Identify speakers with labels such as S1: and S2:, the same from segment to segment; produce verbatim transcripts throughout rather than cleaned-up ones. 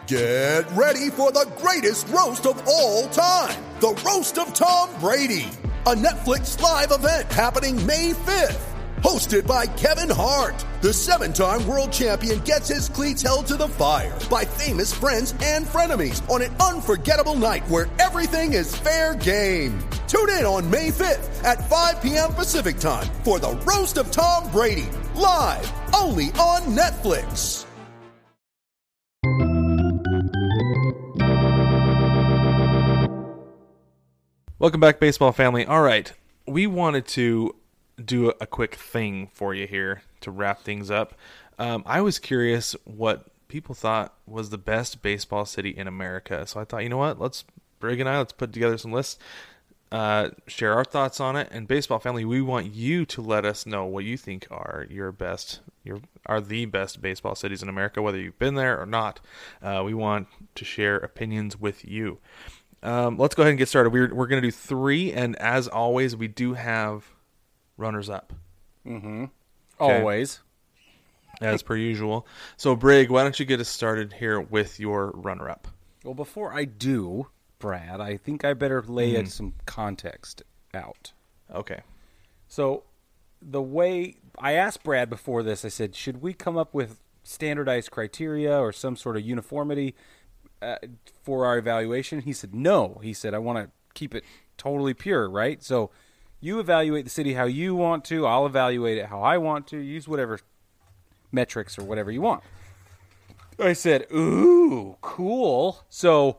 S1: Get ready for the greatest roast of all time, the Roast of Tom Brady, a Netflix live event happening May fifth. Hosted by Kevin Hart, the seven-time world champion gets his cleats held to the fire by famous friends and frenemies on an unforgettable night where everything is fair game. Tune in on May fifth at five p.m. Pacific time for the Roast of Tom Brady, live only on Netflix.
S2: Welcome back, baseball family. All right, we wanted to do a quick thing for you here to wrap things up. Um, I was curious what people thought was the best baseball city in America. So I thought, you know what, let's, Brig and I, let's put together some lists, uh, share our thoughts on it. And baseball family, we want you to let us know what you think are your best, your are the best baseball cities in America, whether you've been there or not. Uh, we want to share opinions with you. Um, let's go ahead and get started. We're we're going to do three, and as always, we do have runners up.
S3: Mm-hmm.
S2: Okay.
S3: Always.
S2: As per usual. So, Brig, why don't you get us started here with your runner-up?
S3: Well, before I do, Brad, I think I better lay
S2: Mm.
S3: some context out.
S2: Okay.
S3: So, the way I asked Brad before this, I said, should we come up with standardized criteria or some sort of uniformity uh, for our evaluation? He said, no. He said, I want to keep it totally pure, right? So, you evaluate the city how you want to. I'll evaluate it how I want to. Use whatever metrics or whatever you want. I said, ooh, cool. So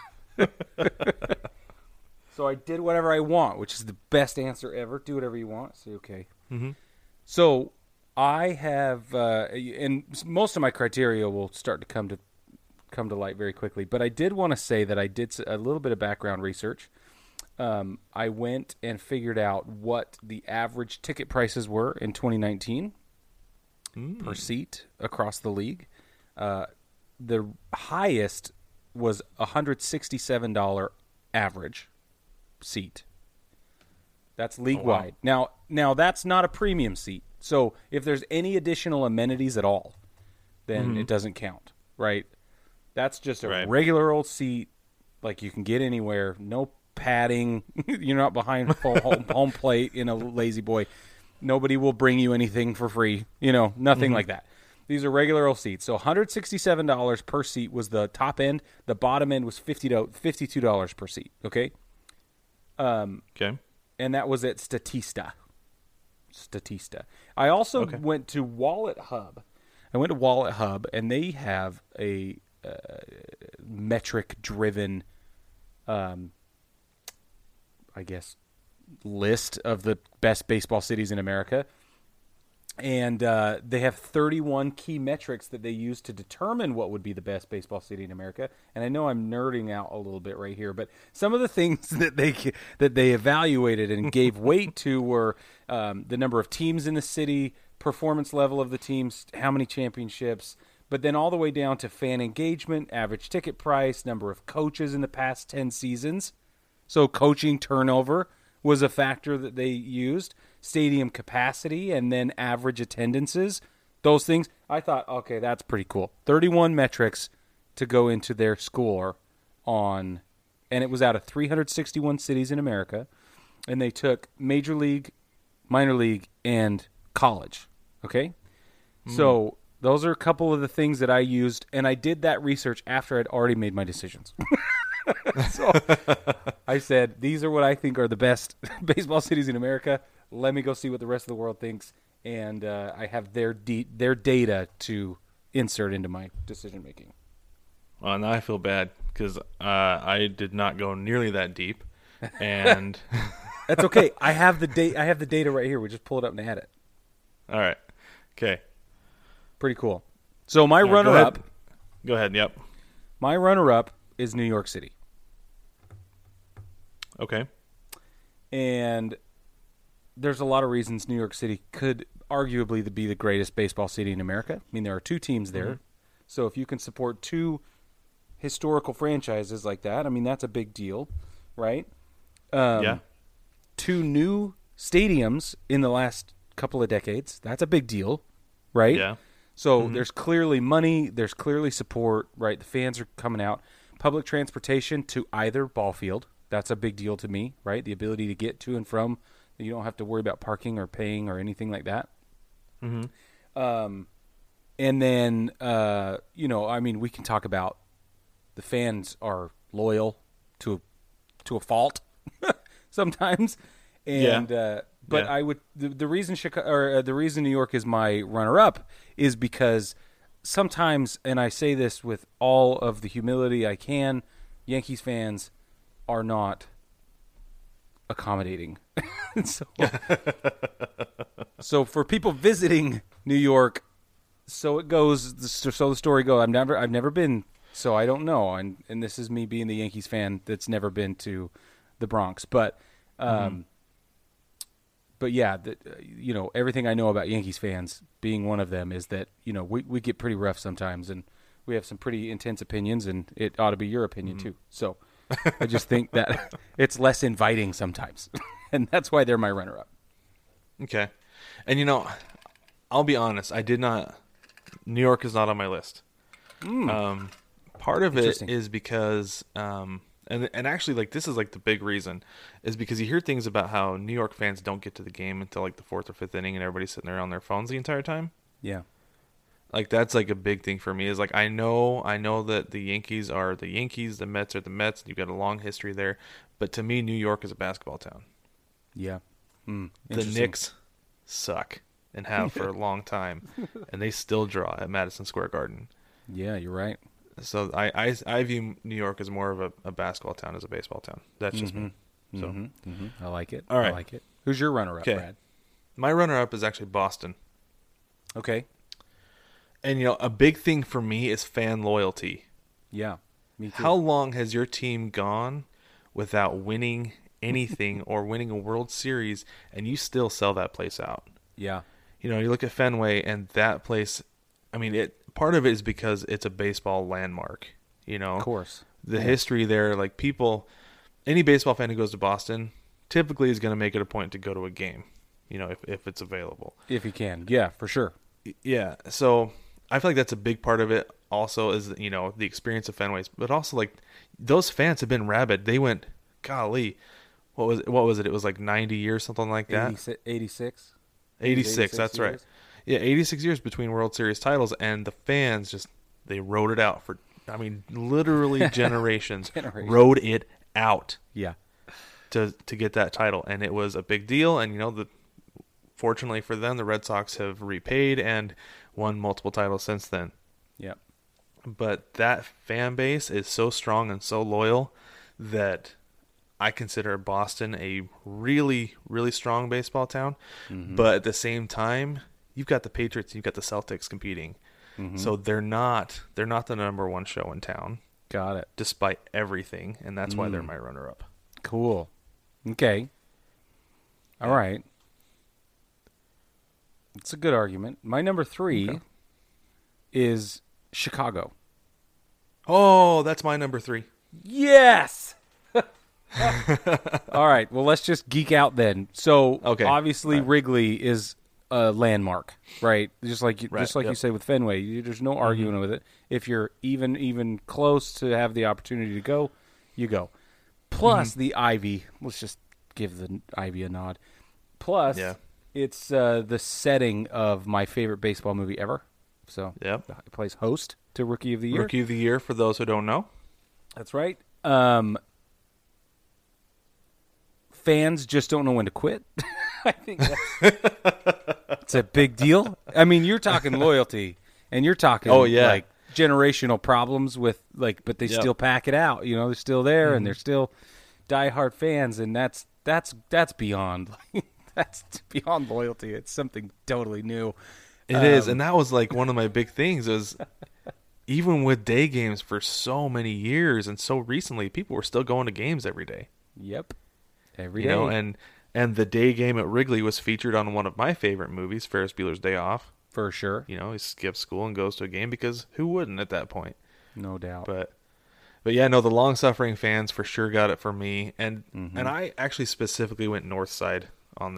S3: so I did whatever I want, which is the best answer ever. Do whatever you want. Say, okay.
S2: Mm-hmm.
S3: So I have, uh, and most of my criteria will start to come to come to light very quickly. But I did want to say that I did a little bit of background research. Um, I went and figured out what the average ticket prices were in twenty nineteen mm. per seat across the league. Uh, the highest was one hundred sixty-seven dollars average seat. That's league-wide. Oh, wow. Now, now, that's not a premium seat. So if there's any additional amenities at all, then mm. it doesn't count, right? That's just a right. regular old seat, like you can get anywhere, no padding. You're not behind home, home plate in a lazy boy. Nobody will bring you anything for free. You know, nothing mm-hmm. like that. These are regular old seats. So one hundred sixty-seven dollars per seat was the top end. The bottom end was fifty-two dollars per seat. Okay. Um,
S2: okay.
S3: And that was at Statista. Statista. I also okay. went to Wallet Hub. I went to Wallet Hub, and they have a uh, metric-driven um I guess, list of the best baseball cities in America. And uh, they have thirty-one key metrics that they use to determine what would be the best baseball city in America. And I know I'm nerding out a little bit right here, but some of the things that they that they evaluated and gave weight to were um, the number of teams in the city, performance level of the teams, how many championships, but then all the way down to fan engagement, average ticket price, number of coaches in the past ten seasons. So coaching turnover was a factor that they used, stadium capacity, and then average attendances. Those things, I thought, okay, that's pretty cool. thirty-one metrics to go into their score on, and it was out of three hundred sixty-one cities in America, and they took major league, minor league, and college, okay? Mm. So those are a couple of the things that I used, and I did that research after I'd already made my decisions. So I said, these are what I think are the best baseball cities in America. Let me go see what the rest of the world thinks. And uh, I have their de- their data to insert into my decision-making.
S2: Well, now I feel bad because uh, I did not go nearly that deep. And
S3: that's okay. I have the da- I have the data right here. We just pull it up and add it.
S2: All right. Okay.
S3: Pretty cool. So my
S2: yeah,
S3: runner-up.
S2: Go ahead. Go ahead. Yep.
S3: My runner-up is New York City.
S2: Okay.
S3: And there's a lot of reasons New York City could arguably be the greatest baseball city in America. I mean, there are two teams there. Mm-hmm. So if you can support two historical franchises like that, I mean, that's a big deal, right? Um,
S2: yeah.
S3: Two new stadiums in the last couple of decades, that's a big deal, right?
S2: Yeah.
S3: So
S2: Mm-hmm.
S3: there's clearly money, there's clearly support, right? The fans are coming out. Public transportation to either ball field, that's a big deal to me, right? The ability to get to and from, you don't have to worry about parking or paying or anything like that.
S2: Mm-hmm.
S3: Um, and then, uh, you know, I mean, we can talk about the fans are loyal to to a fault sometimes, and
S2: Yeah.
S3: uh, but
S2: Yeah.
S3: I would the, the reason Chicago or uh, the reason New York is my runner up is because sometimes, and I say this with all of the humility I can, Yankees fans are not accommodating. so, so for people visiting New York, so it goes. So the story goes. I've never, I've never been, so I don't know. And and this is me being the Yankees fan that's never been to the Bronx. But, um,
S2: Mm-hmm.
S3: but yeah, the, you know, everything I know about Yankees fans, being one of them, is that you know we we get pretty rough sometimes, and we have some pretty intense opinions, and it ought to be your opinion
S2: Mm-hmm.
S3: too. So I just think that it's less inviting sometimes, and that's why they're my runner-up.
S2: Okay. And, you know, I'll be honest. I did not – New York is not on my list. Um, part of it
S3: Interesting.
S2: is because um, – and and actually, like, this is, like, the big reason is because you hear things about how New York fans don't get to the game until, like, the fourth or fifth inning and everybody's sitting there on their phones the entire time.
S3: Yeah.
S2: Like, that's, like, a big thing for me is, like, I know I know that the Yankees are the Yankees, the Mets are the Mets, and you've got a long history there. But to me, New York is a basketball town.
S3: Yeah. Mm,
S2: The
S3: interesting.
S2: Knicks suck and have for a long time, and they still draw at Madison Square Garden.
S3: Yeah, you're right.
S2: So I, I, I view New York as more of a, a basketball town as a baseball town. That's just me. So
S3: Mm-hmm, mm-hmm. I like it.
S2: All right.
S3: I like it. Who's your runner-up,
S2: Okay.
S3: Brad?
S2: my runner-up is actually Boston.
S3: Okay.
S2: And, you know, a big thing for me is fan loyalty.
S3: Yeah. Me too.
S2: How long has your team gone without winning anything or winning a World Series, and you still sell that place out?
S3: Yeah.
S2: You know, you look at Fenway, and that place, I mean, it. Part of it is because it's a baseball landmark, you know.
S3: Of course.
S2: The
S3: Yeah.
S2: history there, like people, any baseball fan who goes to Boston typically is going to make it a point to go to a game, you know, if, if it's available.
S3: If you can. Yeah, for sure.
S2: Yeah, so I feel like that's a big part of it also is, you know, the experience of Fenway, but also like those fans have been rabid. They went, golly, what was what was it? It was like ninety years, something like that.
S3: eighty-six. eighty-six?
S2: eighty-six, that's right.
S3: years?
S2: Yeah, eighty-six years between World Series titles, and the fans just, they rode it out for, I mean, literally generations,
S3: Generations.
S2: rode it out
S3: Yeah.
S2: to to get that title, and it was a big deal. And you know, the fortunately for them, the Red Sox have repaid and won multiple titles since then.
S3: Yeah.
S2: But that fan base is so strong and so loyal that I consider Boston a really, really strong baseball town.
S3: Mm-hmm.
S2: But at the same time, you've got the Patriots, you've got the Celtics competing.
S3: Mm-hmm.
S2: So they're not they're not the number one show in town,
S3: Got it.
S2: despite everything, and that's why
S3: Mm.
S2: they're my runner-up.
S3: Cool. Okay. All right. It's a good argument. My number three
S2: Okay.
S3: is Chicago.
S2: Oh, that's my number three.
S3: Yes. All right. Well, let's just geek out then. So,
S2: Okay.
S3: obviously,
S2: All right.
S3: Wrigley is a landmark, right? Just like you,
S2: Right,
S3: just like you
S2: yep.
S3: said with Fenway, you, there's no arguing with it. If you're even even close to have the opportunity to go, you go. Plus
S2: Mm-hmm.
S3: the Ivy. Let's just give the Ivy a nod. Plus,
S2: Yeah.
S3: it's uh, the setting of my favorite baseball movie ever. So,
S2: Yep.
S3: it plays host to Rookie of the Year.
S2: Rookie of the Year, for those who don't know.
S3: That's right. Um, fans just don't know when to quit. I think that's it's a big deal. I mean, you're talking loyalty, and you're talking
S2: Oh, yeah.
S3: like generational problems with like, but they
S2: Yep.
S3: still pack it out. You know, they're still there,
S2: Mm-hmm.
S3: and they're still diehard fans, and that's that's that's beyond that's beyond loyalty. It's something totally new.
S2: It is,
S3: Um,
S2: and that was like one of my big things is even with day games for so many years and so recently, people were still going to games every day.
S3: Yep, every
S2: You
S3: day.
S2: know, and and the day game at Wrigley was featured on one of my favorite movies, Ferris Bueller's Day Off.
S3: for sure,
S2: You know, he skips school and goes to a game because who wouldn't at that point?
S3: no doubt.
S2: But but yeah, no, the long suffering fans for sure got it for me, and
S3: Mm-hmm.
S2: and I actually specifically went north side on this.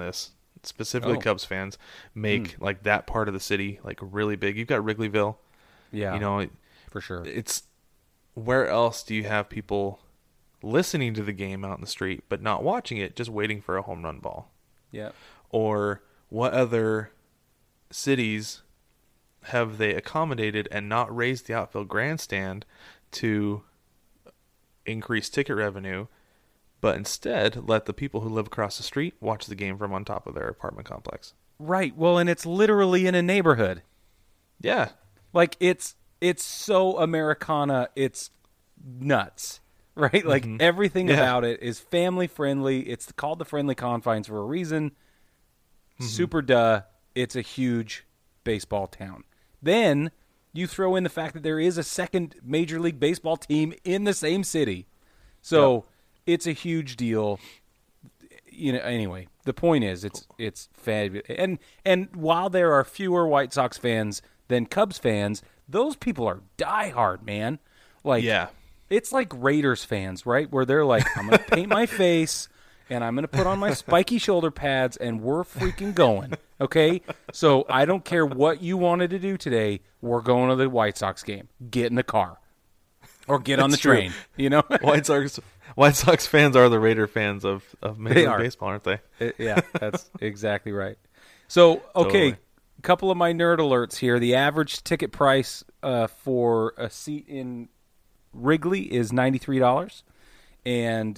S2: specifically
S3: Oh.
S2: Cubs fans, make
S3: Mm.
S2: like that part of the city like really big. You've got Wrigleyville.
S3: Yeah,
S2: You know,
S3: for sure.
S2: it's where else do you have people listening to the game out in the street but not watching it, just waiting for a home run ball?
S3: Yeah.
S2: Or what other cities have they accommodated and not raised the outfield grandstand to increase ticket revenue, but instead let the people who live across the street watch the game from on top of their apartment complex?
S3: Right. Well, and it's literally in a neighborhood.
S2: Yeah.
S3: Like it's it's so Americana, it's nuts. Right? Like
S2: Mhm.
S3: everything
S2: Yeah.
S3: about it is family friendly. It's called the Friendly Confines for a reason.
S2: Mm-hmm.
S3: Super duh. It's a huge baseball town. Then you throw in the fact that there is a second Major League Baseball team in the same city. So
S2: Yep.
S3: it's a huge deal. You know, anyway, the point is it's it's fabulous. And and while there are fewer White Sox fans than Cubs fans, those people are diehard, man. Like
S2: Yeah.
S3: it's like Raiders fans, right? Where they're like, I'm going to paint my face and I'm going to put on my spiky shoulder pads and we're freaking going. Okay? So I don't care what you wanted to do today. We're going to the White Sox game. Get in the car or get on the
S2: That's true.
S3: train, you know?
S2: White Sox White Sox fans are the Raider fans of, of Major
S3: They
S2: League
S3: are.
S2: Baseball, aren't they?
S3: It- yeah, that's exactly right. So, okay,
S2: Totally.
S3: a couple of my nerd alerts here. The average ticket price uh, for a seat in Wrigley is ninety-three dollars, and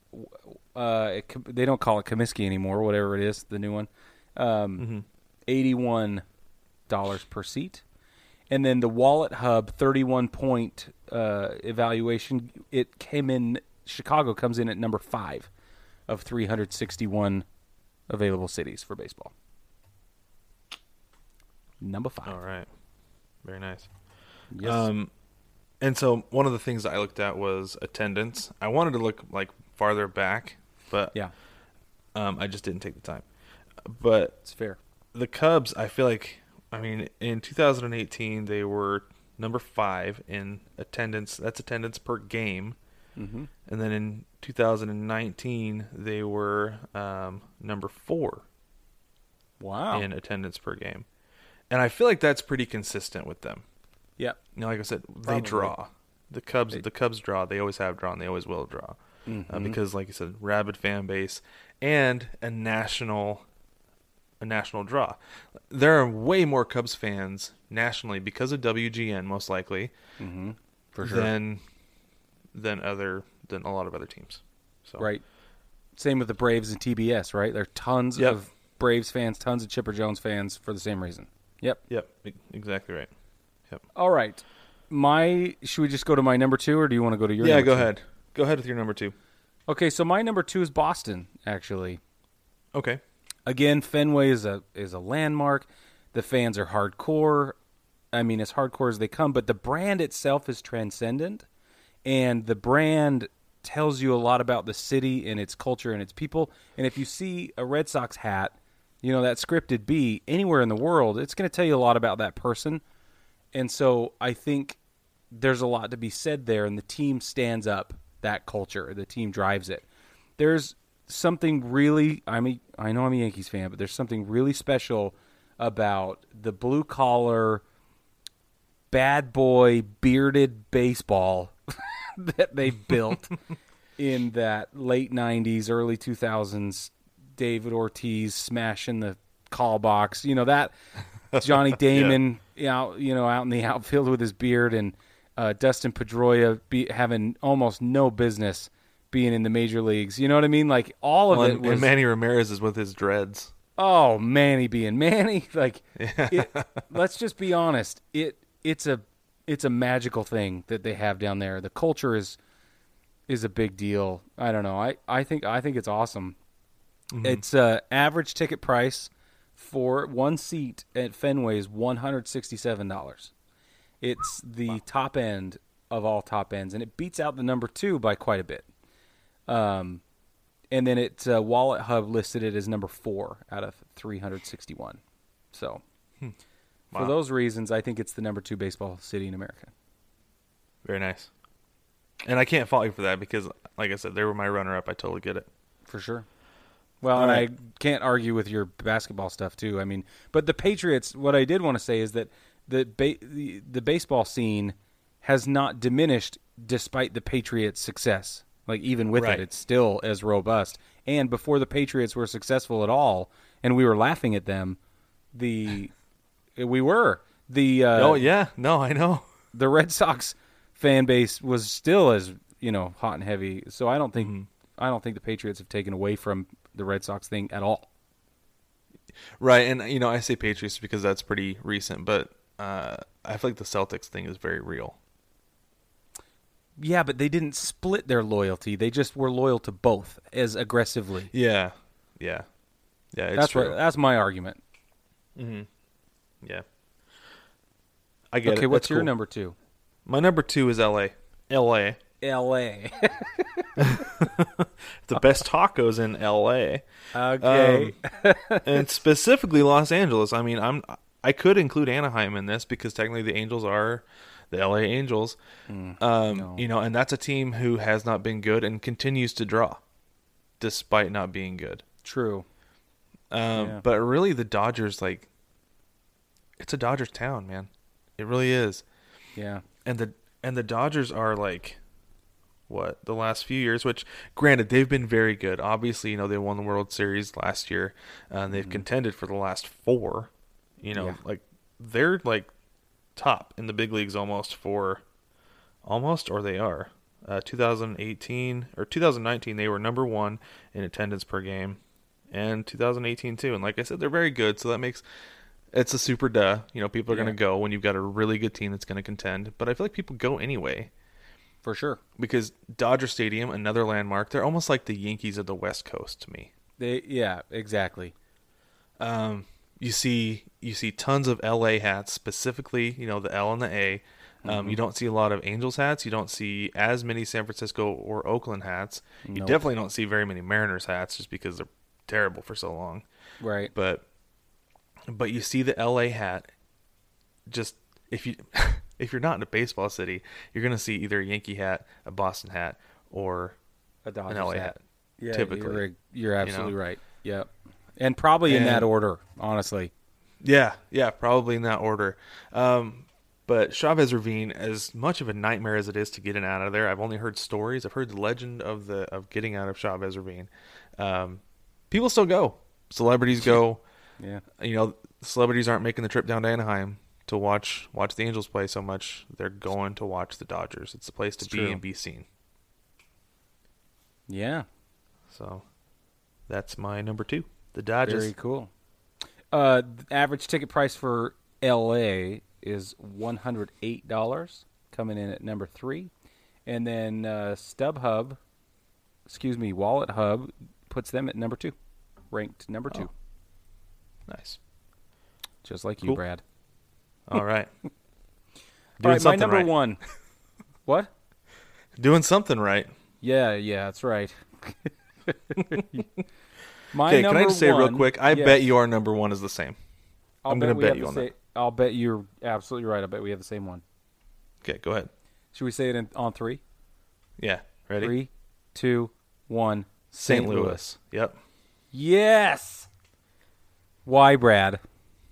S3: uh, it, they don't call it Comiskey anymore, whatever it is, the new one. Um,
S2: Mm-hmm.
S3: eighty-one dollars per seat. And then the Wallet Hub thirty-one point uh, evaluation, it came in, Chicago comes in at number five of three hundred sixty-one available cities for baseball. Number five.
S2: All right. Very nice.
S3: Yes.
S2: Um, and so one of the things I looked at was attendance. I wanted to look like farther back, but
S3: yeah,
S2: um, I just didn't take the time. But
S3: it's fair.
S2: the Cubs, I feel like, I mean, in two thousand eighteen, they were number five in attendance. That's attendance per game.
S3: Mm-hmm.
S2: And then in two thousand nineteen, they were um, number four
S3: Wow.
S2: in attendance per game. And I feel like that's pretty consistent with them.
S3: Yep.
S2: You know, like I said,
S3: Probably.
S2: they draw. The Cubs,
S3: They-
S2: the Cubs draw. They always have drawn. They always will draw, uh,
S3: Mhm.
S2: because, like you said, rabid fan base and a national, a national draw. There are way more Cubs fans nationally because of W G N, most likely,
S3: Mm-hmm. For sure.
S2: than than other than a lot of other teams. So
S3: Right. Same with the Braves and T B S, right? There are tons
S2: Yep.
S3: of Braves fans, tons of Chipper Jones fans for the same reason. Yep.
S2: Yep, e- exactly right.
S3: All right. My should we just go to my number two, or do you want to go to your?
S2: Yeah,
S3: number
S2: go
S3: two?
S2: ahead. Go ahead with your number two.
S3: Okay, so my number two is Boston. Actually,
S2: Okay.
S3: again, Fenway is a is a landmark. The fans are hardcore. I mean, as hardcore as they come, but the brand itself is transcendent, and the brand tells you a lot about the city and its culture and its people. And if you see a Red Sox hat, you know, that scripted B anywhere in the world, it's going to tell you a lot about that person. And so I think there's a lot to be said there, and the team stands up that culture. The team drives it. There's something really, I mean, I know I'm a Yankees fan, but there's something really special about the blue-collar, bad boy, bearded baseball that they built in that late nineties, early two thousands, David Ortiz smashing the call box. You know, that Johnny Damon, out, you know, out in the outfield with his beard, and uh, Dustin Pedroia be, having almost no business being in the major leagues. You know what I mean? Like, all of
S2: Well,
S3: it
S2: and,
S3: was...
S2: and Manny Ramirez is with his dreads.
S3: Oh, Manny being Manny. Like, it, let's just be honest. It it's a it's a magical thing that they have down there. The culture is is a big deal. I don't know. I, I think I think it's awesome.
S2: Mm-hmm.
S3: It's uh, average ticket price for one seat at Fenway is one hundred sixty-seven dollars. It's the top end of all top ends, and it beats out the number two by quite a bit. Um, and then it uh, Wallet Hub listed it as number four out of three hundred sixty-one. So,
S2: Wow.
S3: for those reasons, I think it's the number two baseball city in America.
S2: Very nice. And I can't fault you for that because, like I said, they were my runner-up. I totally get it.
S3: For sure. Well,
S2: All
S3: and
S2: right.
S3: I can't argue with your basketball stuff too. I mean, but the Patriots. What I did want to say is that the ba- the, the baseball scene has not diminished despite the Patriots' success. Like even with
S2: Right.
S3: it, it's still as robust. And before the Patriots were successful at all, and we were laughing at them, the we were the uh,
S2: Oh yeah, no, I know.
S3: the Red Sox fan base was still as you know hot and heavy. So I don't think
S2: Mm-hmm.
S3: I don't think the Patriots have taken away from the Red Sox thing at all.
S2: Right, and you know I say Patriots because that's pretty recent, but uh, I feel like the Celtics thing is very real.
S3: Yeah, but they didn't split their loyalty. They just were loyal to both as aggressively.
S2: Yeah, yeah, yeah. It's
S3: that's
S2: true.
S3: what that's my argument.
S2: Yeah, I get it.
S3: Okay, what's
S2: That's
S3: your
S2: cool.
S3: number two?
S2: My number two is L A. L A.
S3: L A.
S2: The best tacos in L A.
S3: Okay.
S2: Um, and specifically Los Angeles. I mean, I'm I could include Anaheim in this because technically the Angels are the L A Angels. um,
S3: no.
S2: You know, and that's a team who has not been good and continues to draw despite not being good.
S3: True.
S2: Um,
S3: Yeah.
S2: But really, the Dodgers, like, it's a Dodgers town, man. It really is.
S3: Yeah.
S2: And the and the Dodgers are like, what, the last few years, which granted they've been very good. Obviously, you know, they won the World Series last year, uh, and they've contended for the last four. You know,
S3: Yeah.
S2: like they're like top in the big leagues almost for almost, or they are. Uh, twenty eighteen or twenty nineteen, they were number one in attendance per game, and twenty eighteen too. And like I said, they're very good, so that makes it's a super duh. You know, people are
S3: Yeah.
S2: going to go when you've got a really good team that's going to contend. But I feel like people go anyway
S3: For sure.
S2: because Dodger Stadium, another landmark, they're almost like the Yankees of the West Coast to me.
S3: They yeah, exactly.
S2: Um, you see, you see tons of L A hats, specifically, you know, the L and the A. Um, You don't see a lot of Angels hats. You don't see as many San Francisco or Oakland hats. You
S3: Nope.
S2: definitely don't see very many Mariners hats just because they're terrible for so long.
S3: Right.
S2: But but you see the L A hat. Just if you if you're not in a baseball city, you're gonna see either a Yankee hat, a Boston hat, or
S3: A Dodgers
S2: an L A
S3: hat.
S2: hat.
S3: Yeah,
S2: typically.
S3: You're, you're absolutely
S2: know?
S3: right. Yep. And probably in that
S2: And-
S3: order, honestly.
S2: Yeah, yeah, probably in that order. Um, but Chavez Ravine, as much of a nightmare as it is to get in and out of there, I've only heard stories. I've heard the legend of the of getting out of Chavez Ravine. Um, people still go. Celebrities go.
S3: Yeah.
S2: You know, celebrities aren't making the trip down to Anaheim to watch watch the Angels play so much. They're going to watch the Dodgers. It's the place to
S3: It's
S2: be
S3: true.
S2: and be seen.
S3: Yeah.
S2: So that's my number two, the Dodgers.
S3: Very cool. Uh, the average ticket price for L A is one hundred eight dollars, coming in at number three. And then uh, StubHub, excuse me, Wallet Hub, puts them at number two, ranked number two.
S2: Oh. Nice.
S3: Just like you,
S2: Cool.
S3: Brad.
S2: All right.
S3: All
S2: Doing
S3: right, my
S2: something
S3: number
S2: right.
S3: one. What?
S2: Doing something right.
S3: Yeah, yeah, that's right. My
S2: Okay, can I
S3: number
S2: just say real
S3: one-
S2: quick? I
S3: yes.
S2: bet your number one is the same.
S3: I'll
S2: I'm gonna
S3: we
S2: bet
S3: have
S2: you
S3: the
S2: on
S3: sa-
S2: that.
S3: I'll bet you're absolutely right. I bet we have the same one.
S2: Okay, go ahead.
S3: Should we say it in, on three?
S2: Yeah, ready?
S3: Three, two, one.
S2: Saint Louis. Yep.
S3: Yes. Why, Brad?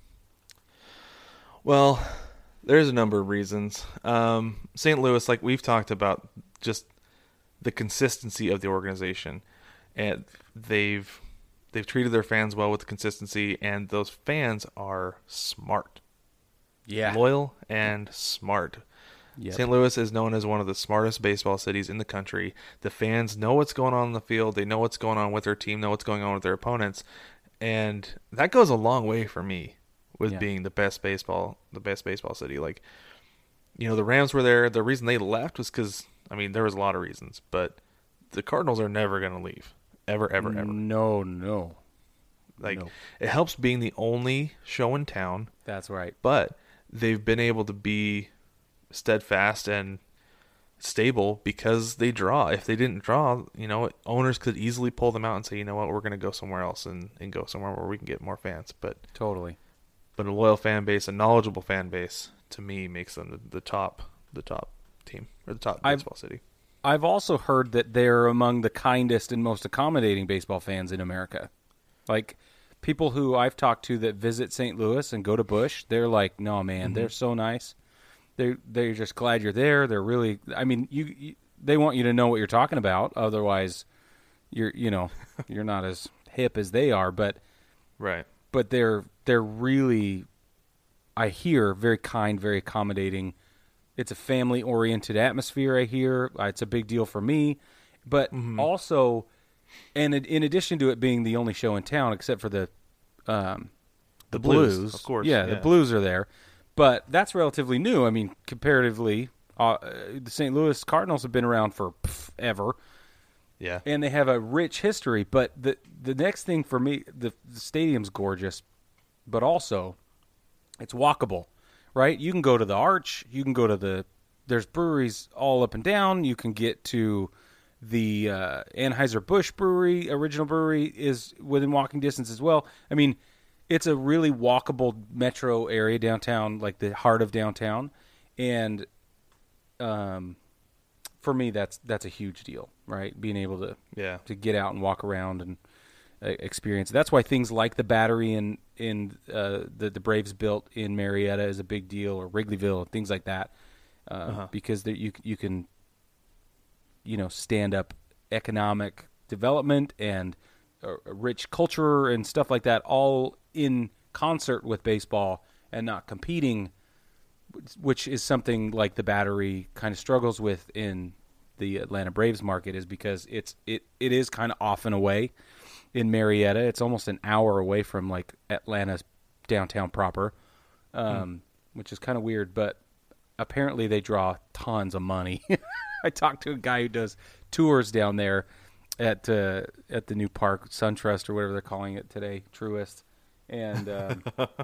S2: Well, there's a number of reasons. Um, Saint Louis, like we've talked about, just the consistency of the organization, and they've they've treated their fans well with the consistency, and those fans are smart,
S3: Yeah.
S2: loyal, and smart.
S3: Yep.
S2: Saint Louis is known as one of the smartest baseball cities in the country. The fans know what's going on in the field. They know what's going on with their team, know what's going on with their opponents. And that goes a long way for me with
S3: Yeah.
S2: being the best baseball, the best baseball city. Like, you know, the Rams were there. The reason they left was because, I mean, there was a lot of reasons, but the Cardinals are never going to leave. Ever, ever, ever.
S3: No, no.
S2: Like,
S3: no.
S2: it helps being the only show in town,
S3: That's right.
S2: but they've been able to be steadfast and stable because they draw. If they didn't draw, you know, owners could easily pull them out and say, you know what, we're going to go somewhere else and, and go somewhere where we can get more fans. But
S3: Totally.
S2: but a loyal fan base, a knowledgeable fan base, to me makes them the, the top the top team or the top
S3: I've-
S2: baseball city.
S3: I've also heard that they're among the kindest and most accommodating baseball fans in America. Like people who I've talked to that visit Saint Louis and go to Busch, they're like, no, man, mm-hmm. they're so nice. They're, they're just glad you're there. They're really, I mean, you, you they want you to know what you're talking about. Otherwise, you're, you know, you're not as hip as they are, but,
S2: right.
S3: But they're, they're really, I hear, very kind, very accommodating. It's a family-oriented atmosphere, I hear. It's a big deal for me. But mm-hmm. also, and in addition to it being the only show in town, except for the um, the, the blues, blues,
S2: of course.
S3: Yeah,
S2: yeah,
S3: the Blues are there. But that's relatively new. I mean, comparatively, uh, the Saint Louis Cardinals have been around for pff, ever.
S2: Yeah.
S3: And they have a rich history. But the, the next thing for me, the, the stadium's gorgeous, but also it's walkable. Right, you can go to the Arch. You can go to the. There's breweries all up and down. You can get to the uh, Anheuser-Busch Brewery. Original Brewery is within walking distance as well. I mean, it's a really walkable metro area downtown, like the heart of downtown, and um, for me, that's that's a huge deal. Right, being able to
S2: yeah
S3: to get out and walk around and uh, experience. That's why things like the Battery and in uh, the the Braves built in Marietta is a big deal, or Wrigleyville, things like that, uh, uh-huh. because there, you you can, you know, stand up economic development and a, a rich culture and stuff like that, all in concert with baseball and not competing, which is something like the Battery kind of struggles with in the Atlanta Braves market, is because it's it it is kind of off and away. In Marietta, it's almost an hour away from like Atlanta's downtown proper, um, mm. which is kind of weird. But apparently, they draw tons of money. I talked to a guy who does tours down there at uh, at the new park, SunTrust or whatever they're calling it today, Truist, and um,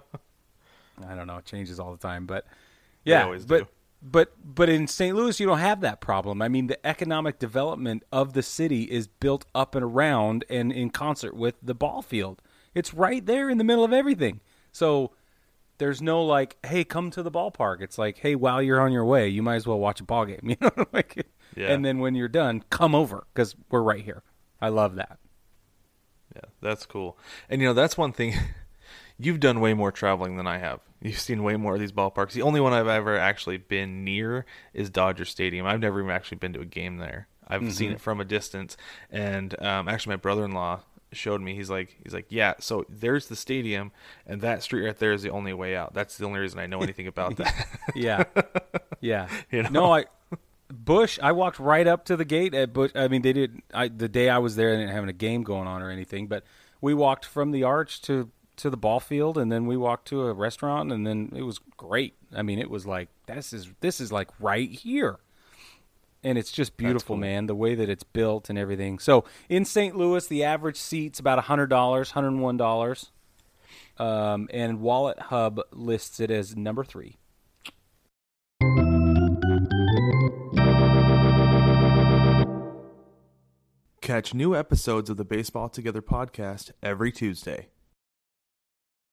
S3: I don't know, it changes all the time. But yeah, but. Do. But but in Saint Louis, you don't have that problem. I mean, the economic development of the city is built up and around and in concert with the ball field. It's right there in the middle of everything. So there's no like, hey, come to the ballpark. It's like, hey, while you're on your way, you might as well watch a ball game. You know, like, yeah. And then when you're done, come over because we're right here. I love that.
S2: Yeah, that's cool. And you know, that's one thing. You've done way more traveling than I have. You've seen way more of these ballparks. The only one I've ever actually been near is Dodger Stadium. I've never even actually been to a game there. I've mm-hmm. seen it from a distance. And um, actually, my brother-in-law showed me. He's like, he's like, yeah. So there's the stadium, and that street right there is the only way out. That's the only reason I know anything about that.
S3: yeah, yeah.
S2: You know?
S3: No, I Busch. I walked right up to the gate at Busch. I mean, they did. I the day I was there, they didn't have a game going on or anything. But we walked from the Arch to. to the ball field, and then we walked to a restaurant, and then it was great. I mean, it was like, this is this is like right here. And it's just beautiful, cool. man, the way that it's built and everything. So in Saint Louis, the average seat's about one hundred dollars, one hundred one dollars. Um, and Wallet Hub lists it as number three.
S2: Catch new episodes of the Baseball Together podcast every Tuesday.